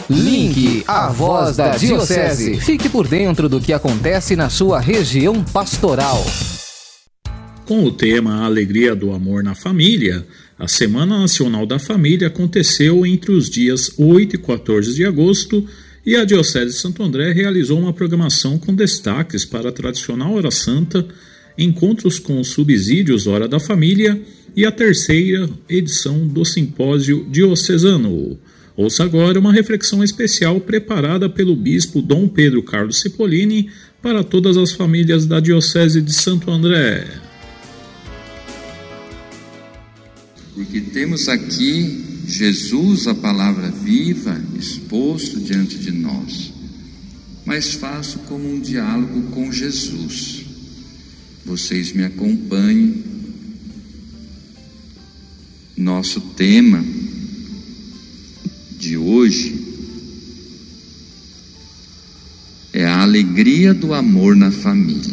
Link, a voz da Diocese. Fique por dentro do que acontece na sua região pastoral. Com o tema Alegria do Amor na Família, a Semana Nacional da Família aconteceu entre os dias 8 e 14 de agosto e a Diocese de Santo André realizou uma programação com destaques para a tradicional Hora Santa, encontros com subsídios Hora da Família e a terceira edição do Simpósio Diocesano. Ouça agora uma reflexão especial preparada pelo Bispo Dom Pedro Carlos Cipollini para todas as famílias da Diocese de Santo André. Porque temos aqui Jesus, a palavra viva, exposto diante de nós, mas faço como um diálogo com Jesus. Vocês me acompanhem. Nosso tema de hoje é a alegria do amor na família.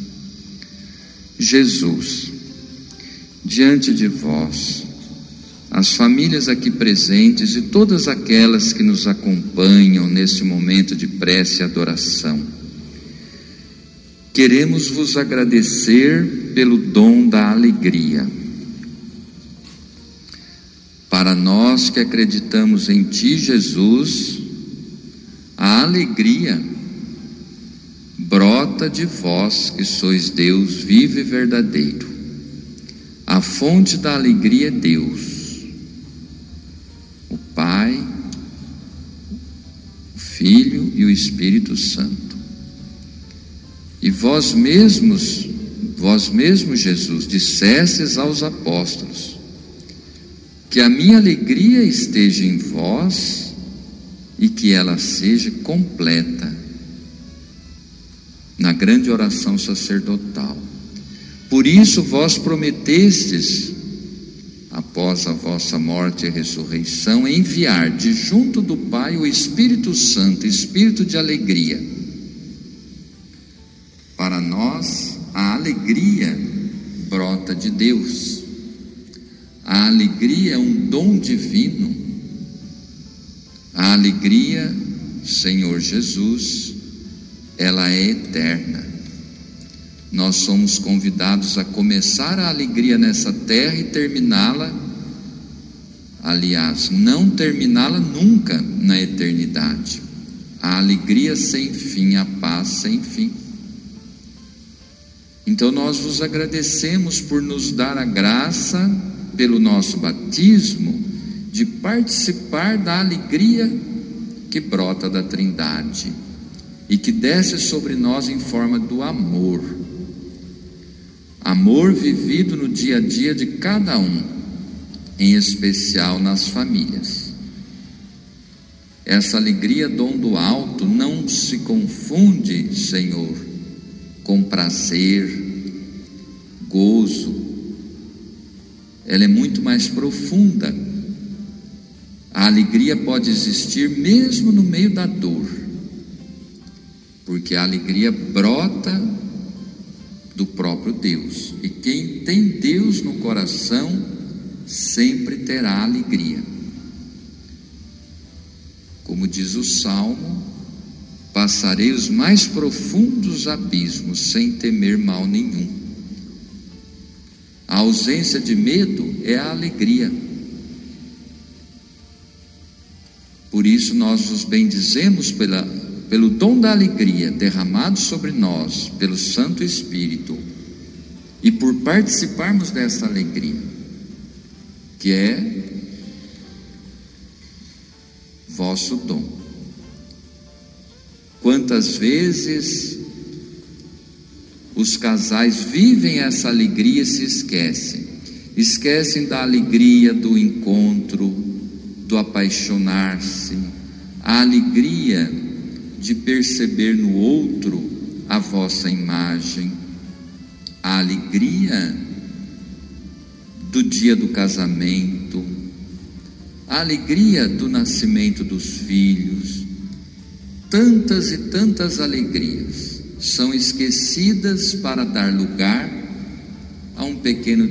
Jesus, diante de vós, as famílias aqui presentes e todas aquelas que nos acompanham nesse momento de prece e adoração, queremos vos agradecer pelo dom da alegria. Para nós que acreditamos em Ti, Jesus, a alegria brota de vós que sois Deus vivo e verdadeiro. A fonte da alegria é Deus, o Pai, o Filho e o Espírito Santo. E vós mesmos, Jesus, dissestes aos apóstolos que a minha alegria esteja em vós e que ela seja completa na grande oração sacerdotal. Por isso vós prometestes, após a vossa morte e ressurreição, enviar de junto do Pai o Espírito Santo, Espírito de alegria. Para nós, a alegria brota de Deus. A alegria é um dom divino. A alegria, Senhor Jesus, ela é eterna. Nós somos convidados a começar a alegria nessa terra e terminá-la, aliás, não terminá-la nunca na eternidade. A alegria sem fim, a paz sem fim. Então nós vos agradecemos por nos dar a graça, pelo nosso batismo, de participar da alegria que brota da Trindade e que desce sobre nós em forma do amor. Amor vivido no dia a dia de cada um, em especial nas famílias. Essa alegria, dom do alto, não se confunde, Senhor, com prazer, gozo. Ela é muito mais profunda. A alegria pode existir mesmo no meio da dor, porque a alegria brota do próprio Deus, e quem tem Deus no coração sempre terá alegria. Como diz o Salmo, passarei os mais profundos abismos sem temer mal nenhum. A ausência de medo é a alegria. Por isso nós vos bendizemos pelo dom da alegria derramado sobre nós pelo Santo Espírito e por participarmos dessa alegria, que é vosso dom. Quantas vezes os casais vivem essa alegria e se esquecem da alegria do encontro, do apaixonar-se, a alegria de perceber no outro a vossa imagem, a alegria do dia do casamento, a alegria do nascimento dos filhos. Tantas e tantas alegrias são esquecidas para dar lugar a um pequeno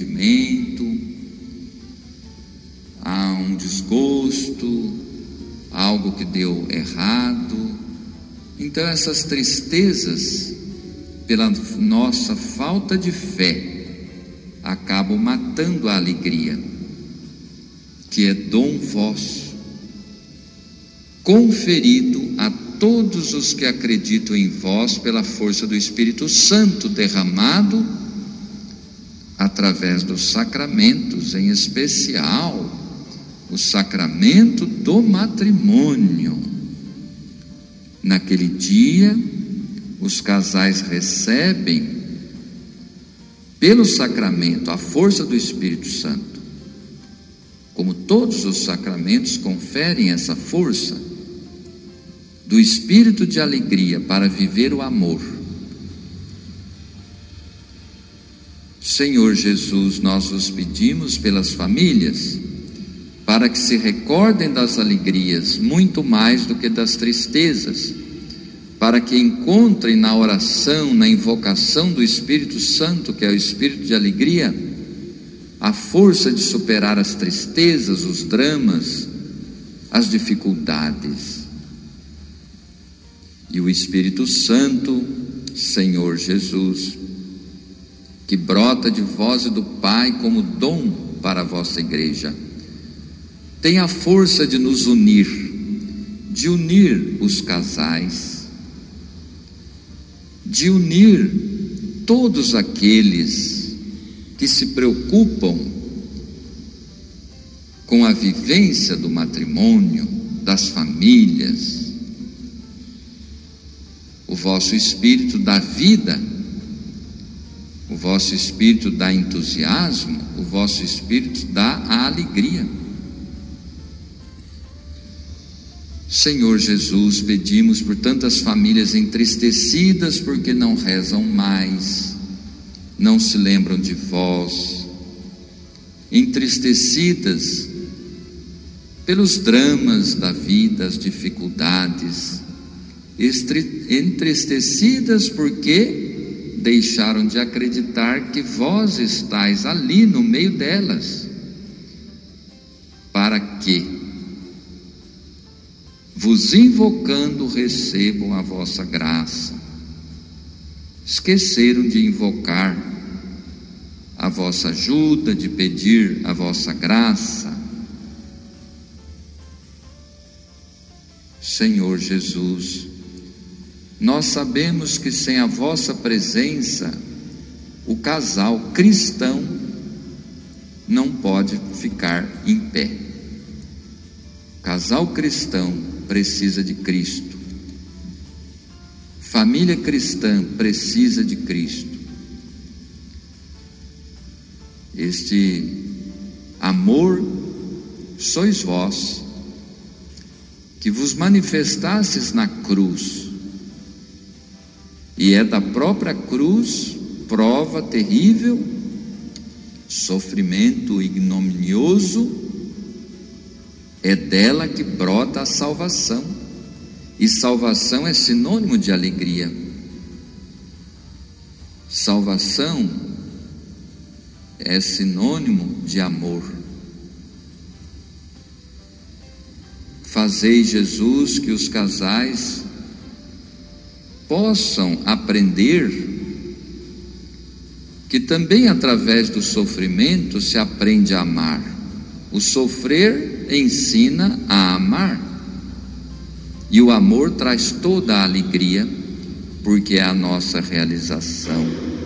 desentendimento, a um desgosto, algo que deu errado. Então essas tristezas, pela nossa falta de fé, acabam matando a alegria, que é dom vosso, conferido a todos os que acreditam em vós pela força do Espírito Santo derramado através dos sacramentos, em especial o sacramento do matrimônio. Naquele dia, os casais recebem pelo sacramento a força do Espírito Santo. Como todos os sacramentos conferem essa força do espírito de alegria para viver o amor. Senhor Jesus, nós os pedimos pelas famílias, para que se recordem das alegrias muito mais do que das tristezas, para que encontrem na oração, na invocação do Espírito Santo, que é o Espírito de alegria, a força de superar as tristezas, os dramas, as dificuldades. E o Espírito Santo, Senhor Jesus, que brota de vós e do Pai como dom para a vossa igreja, tem a força de nos unir, de unir os casais, de unir todos aqueles que se preocupam com a vivência do matrimônio, das famílias. O vosso Espírito dá vida, o vosso Espírito dá entusiasmo, o vosso Espírito dá a alegria. Senhor Jesus, pedimos por tantas famílias entristecidas porque não rezam mais, não se lembram de vós, entristecidas pelos dramas da vida, as dificuldades, entristecidas porque deixaram de acreditar que vós estáis ali no meio delas, para que, vos invocando, recebam a vossa graça. Esqueceram de invocar a vossa ajuda, de pedir a vossa graça. Senhor Jesus, nós sabemos que sem a vossa presença, o casal cristão não pode ficar em pé. O casal cristão precisa de Cristo. Família cristã precisa de Cristo. Este amor sois vós, que vos manifestastes na cruz, e é da própria cruz, prova terrível, sofrimento ignominioso, é dela que brota a salvação, e salvação é sinônimo de alegria. Salvação é sinônimo de amor. Fazei, Jesus, que os casais possam aprender que também através do sofrimento se aprende a amar. O sofrer ensina a amar, e o amor traz toda a alegria, porque é a nossa realização.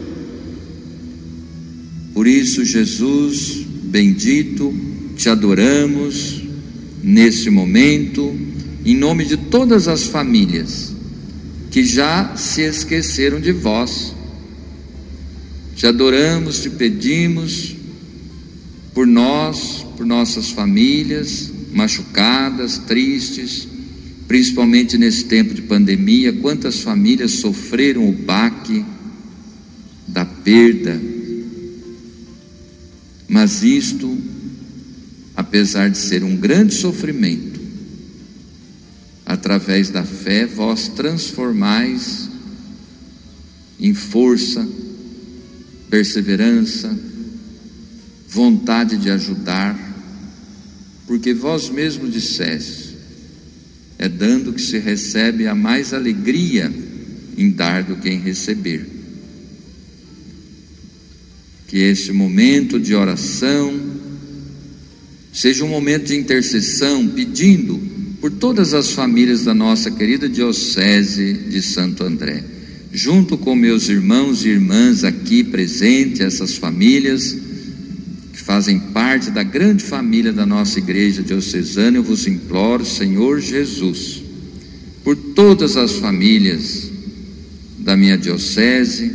Por isso, Jesus bendito, te adoramos nesse momento, em nome de todas as famílias que já se esqueceram de vós. Te adoramos, te pedimos por nós, por nossas famílias machucadas, tristes, principalmente nesse tempo de pandemia. Quantas famílias sofreram o baque da perda, mas isto, apesar de ser um grande sofrimento, através da fé vós transformais em força, perseverança, vontade de ajudar, porque vós mesmo disseste: É dando que se recebe a mais alegria em dar do que em receber. Que este momento de oração seja um momento de intercessão, pedindo por todas as famílias da nossa querida Diocese de Santo André. Junto com meus irmãos e irmãs aqui presentes, essas famílias que fazem parte da grande família da nossa igreja diocesana, eu vos imploro, Senhor Jesus, por todas as famílias da minha diocese,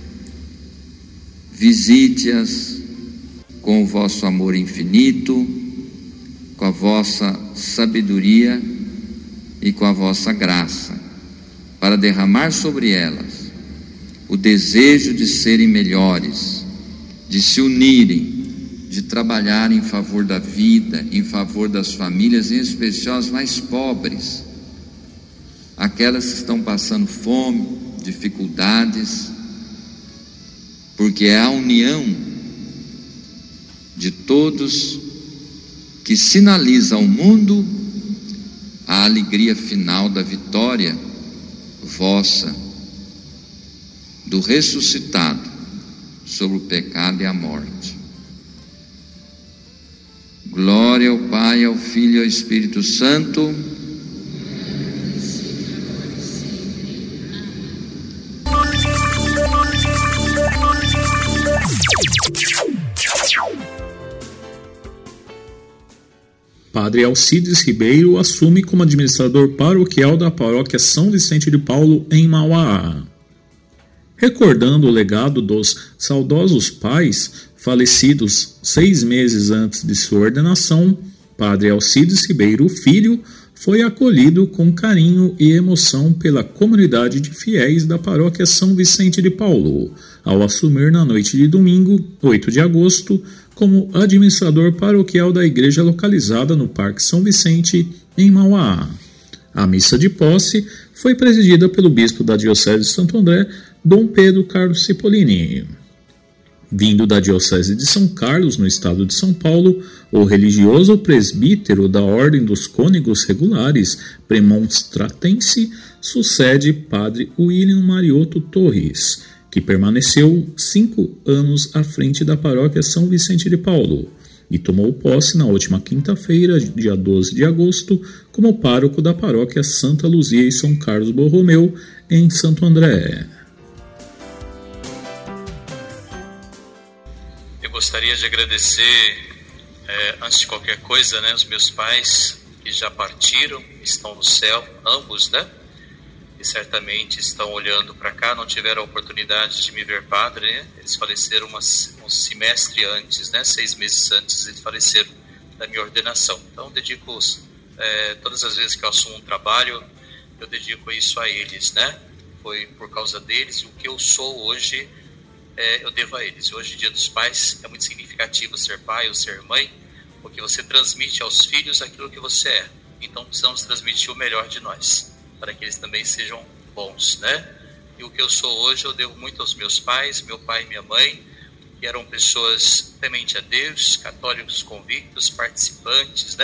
visite-as com o vosso amor infinito, com a vossa sabedoria e com a vossa graça, para derramar sobre elas o desejo de serem melhores, de se unirem, de trabalhar em favor da vida, em favor das famílias, em especial as mais pobres, aquelas que estão passando fome, dificuldades, porque é a união de todos que sinaliza ao mundo a alegria final da vitória vossa, do ressuscitado sobre o pecado e a morte. Glória ao Pai, ao Filho e ao Espírito Santo. Padre Alcides Ribeiro assume como administrador paroquial da paróquia São Vicente de Paulo, em Mauá. Recordando o legado dos saudosos pais, falecidos 6 meses antes de sua ordenação, Padre Alcides Ribeiro Filho foi acolhido com carinho e emoção pela comunidade de fiéis da paróquia São Vicente de Paulo, ao assumir na noite de domingo, 8 de agosto, como administrador paroquial da igreja localizada no Parque São Vicente, em Mauá. A missa de posse foi presidida pelo bispo da Diocese de Santo André, Dom Pedro Carlos Cipollini. Vindo da Diocese de São Carlos, no estado de São Paulo, o religioso presbítero da Ordem dos Cônegos Regulares Premonstratense sucede Padre William Mariotto Torres, que permaneceu 5 anos à frente da paróquia São Vicente de Paulo e tomou posse na última quinta-feira, dia 12 de agosto, como pároco da paróquia Santa Luzia e São Carlos Borromeu, em Santo André. Eu gostaria de agradecer, antes de qualquer coisa, os meus pais que já partiram, estão no céu, ambos, e certamente estão olhando para cá, não tiveram a oportunidade de me ver padre, Eles faleceram um semestre antes, 6 meses antes, eles faleceram da minha ordenação. Então, dedico todas as vezes que eu assumo um trabalho, eu dedico isso a eles, Foi por causa deles, o que eu sou hoje, eu devo a eles. Hoje, Dia dos Pais, é muito significativo ser pai ou ser mãe, porque você transmite aos filhos aquilo que você é. Então, precisamos transmitir o melhor de nós, para que eles também sejam bons, E o que eu sou hoje, eu devo muito aos meus pais, meu pai e minha mãe, que eram pessoas tementes a Deus, católicos convictos, participantes,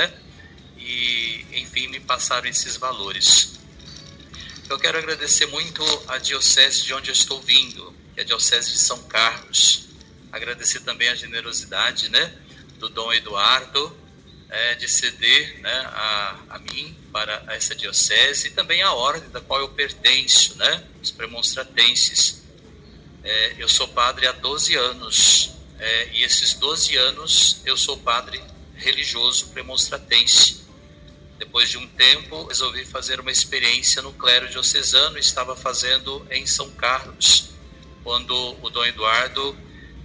E, enfim, me passaram esses valores. Eu quero agradecer muito a diocese de onde eu estou vindo, que é a Diocese de São Carlos. Agradecer também a generosidade, do Dom Eduardo, de ceder, a mim para essa diocese, e também a ordem da qual eu pertenço, os premonstratenses. Eu sou padre há 12 anos, e esses 12 anos eu sou padre religioso premonstratense. Depois de um tempo, resolvi fazer uma experiência no clero diocesano, estava fazendo em São Carlos, quando o Dom Eduardo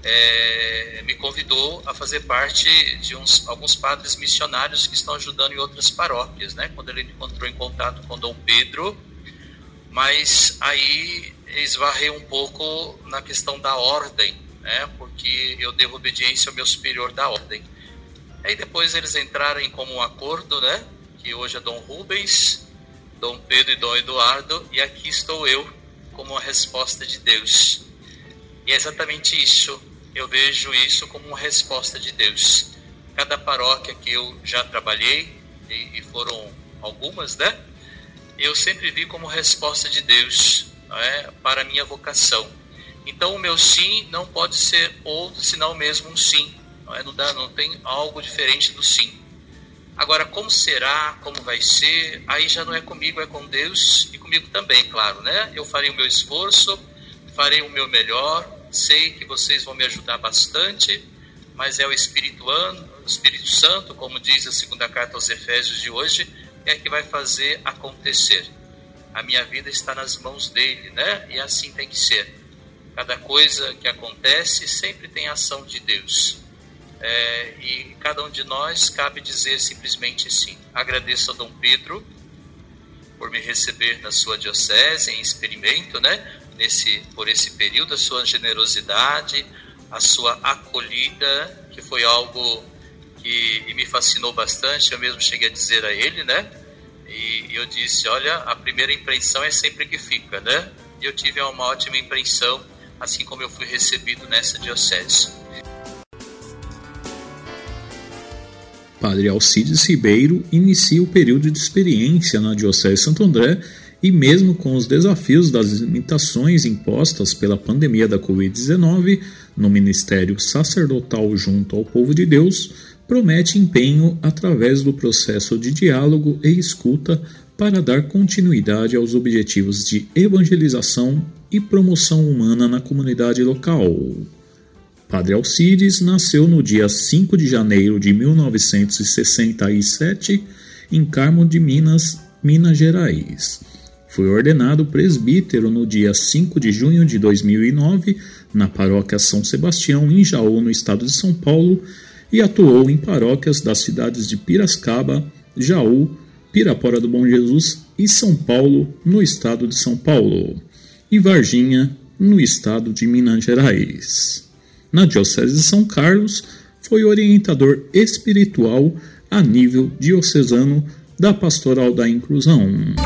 me convidou a fazer parte de alguns padres missionários que estão ajudando em outras paróquias, quando ele entrou em contato com Dom Pedro, mas aí esbarrei um pouco na questão da ordem, porque eu devo obediência ao meu superior da ordem. Aí depois eles entraram em comum acordo, que hoje é Dom Rubens, Dom Pedro e Dom Eduardo, e aqui estou eu como uma resposta de Deus. E é exatamente isso. Eu vejo isso como uma resposta de Deus. Cada paróquia que eu já trabalhei, e foram algumas, eu sempre vi como resposta de Deus, não é, para a minha vocação. Então o meu sim não pode ser outro senão mesmo um sim, não é? Não tem algo diferente do sim. Agora, como será, como vai ser, aí já não é comigo, é com Deus e comigo também, claro, né? Eu farei o meu esforço, farei o meu melhor, sei que vocês vão me ajudar bastante, mas é o Espírito Santo, como diz a segunda carta aos Efésios de hoje, é que vai fazer acontecer. A minha vida está nas mãos dele, né? E assim tem que ser. Cada coisa que acontece sempre tem a ação de Deus. E cada um de nós cabe dizer simplesmente sim. Agradeço a Dom Pedro por me receber na sua diocese em experimento, né? Por esse período, a sua generosidade, a sua acolhida, que foi algo que me fascinou bastante. Eu mesmo cheguei a dizer a ele, né? E eu disse, olha, a primeira impressão é sempre que fica, né? E eu tive uma ótima impressão, assim como eu fui recebido nessa diocese. Padre Alcides Ribeiro inicia o período de experiência na Diocese de Santo André e mesmo com os desafios das limitações impostas pela pandemia da Covid-19 no ministério sacerdotal junto ao povo de Deus, promete empenho através do processo de diálogo e escuta para dar continuidade aos objetivos de evangelização e promoção humana na comunidade local. Padre Alcides nasceu no dia 5 de janeiro de 1967 em Carmo de Minas, Minas Gerais. Foi ordenado presbítero no dia 5 de junho de 2009 na paróquia São Sebastião, em Jaú, no estado de São Paulo, e atuou em paróquias das cidades de Piracicaba, Jaú, Pirapora do Bom Jesus e São Paulo, no estado de São Paulo, e Varginha, no estado de Minas Gerais. Na Diocese de São Carlos, foi orientador espiritual a nível diocesano da Pastoral da Inclusão.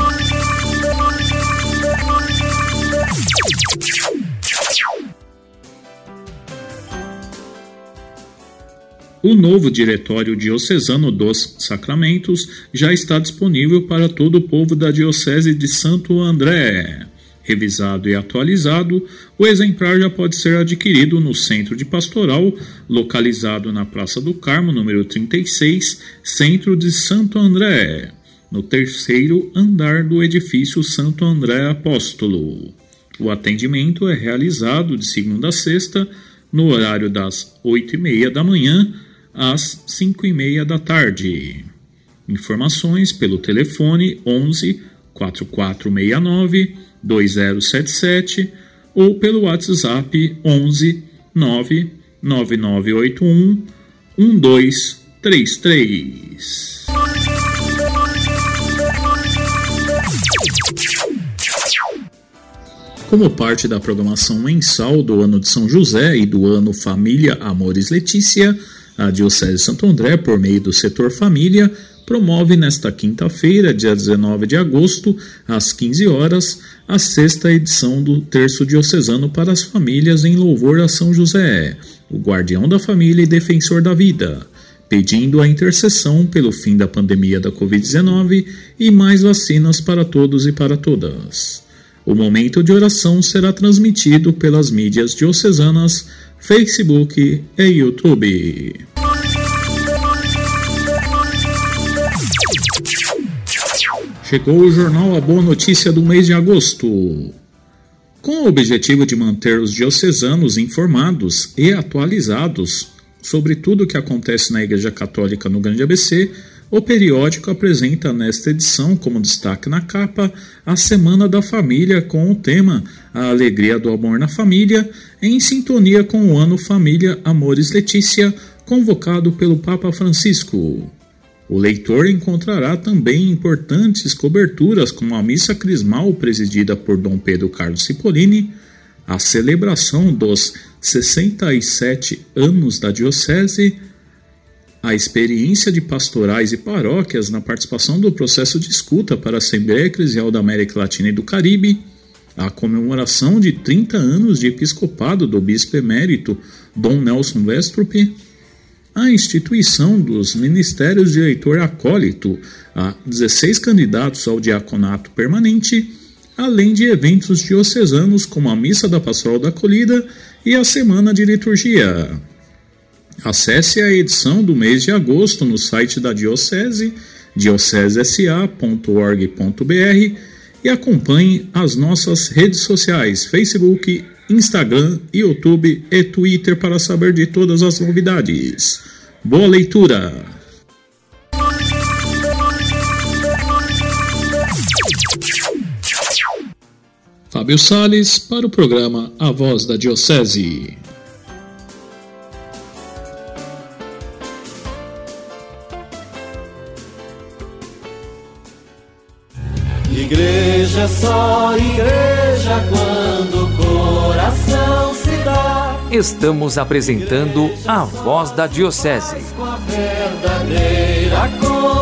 O novo Diretório Diocesano dos Sacramentos já está disponível para todo o povo da Diocese de Santo André. Revisado e atualizado, o exemplar já pode ser adquirido no Centro de Pastoral, localizado na Praça do Carmo, número 36, Centro de Santo André, no 3º andar do edifício Santo André Apóstolo. O atendimento é realizado de segunda a sexta, no horário das 8h30 da manhã às 5h30 da tarde. Informações pelo telefone 11 4469 2077 ou pelo WhatsApp 11 99981 1233. Como parte da programação mensal do Ano de São José e do Ano Família Amores Letícia, a Diocese de Santo André, por meio do setor Família, promove nesta quinta-feira, dia 19 de agosto, às 15 horas, a 6ª edição do Terço Diocesano para as Famílias em louvor a São José, o guardião da família e defensor da vida, pedindo a intercessão pelo fim da pandemia da Covid-19 e mais vacinas para todos e para todas. O momento de oração será transmitido pelas mídias diocesanas, Facebook e YouTube. Chegou o jornal A Boa Notícia do mês de agosto. Com o objetivo de manter os diocesanos informados e atualizados sobre tudo o que acontece na Igreja Católica no Grande ABC, o periódico apresenta nesta edição, como destaque na capa, a Semana da Família com o tema A Alegria do Amor na Família, em sintonia com o Ano Família Amores Letícia, convocado pelo Papa Francisco. O leitor encontrará também importantes coberturas como a Missa Crismal presidida por Dom Pedro Carlos Cipollini, a celebração dos 67 anos da Diocese, a experiência de pastorais e paróquias na participação do processo de escuta para a Assembleia Eclesial da América Latina e do Caribe, a comemoração de 30 anos de episcopado do bispo emérito Dom Nelson Westrup, a instituição dos ministérios de eleitor acólito a 16 candidatos ao diaconato permanente, além de eventos diocesanos como a Missa da Pastoral da Acolhida e a Semana de Liturgia. Acesse a edição do mês de agosto no site da Diocese, diocesesa.org.br, e acompanhe as nossas redes sociais, Facebook, Instagram, YouTube e Twitter para saber de todas as novidades. Boa leitura! Fábio Salles para o programa A Voz da Diocese. Igreja só igreja quando o coração se dá. Estamos apresentando A Voz da Diocese. Com a verdadeira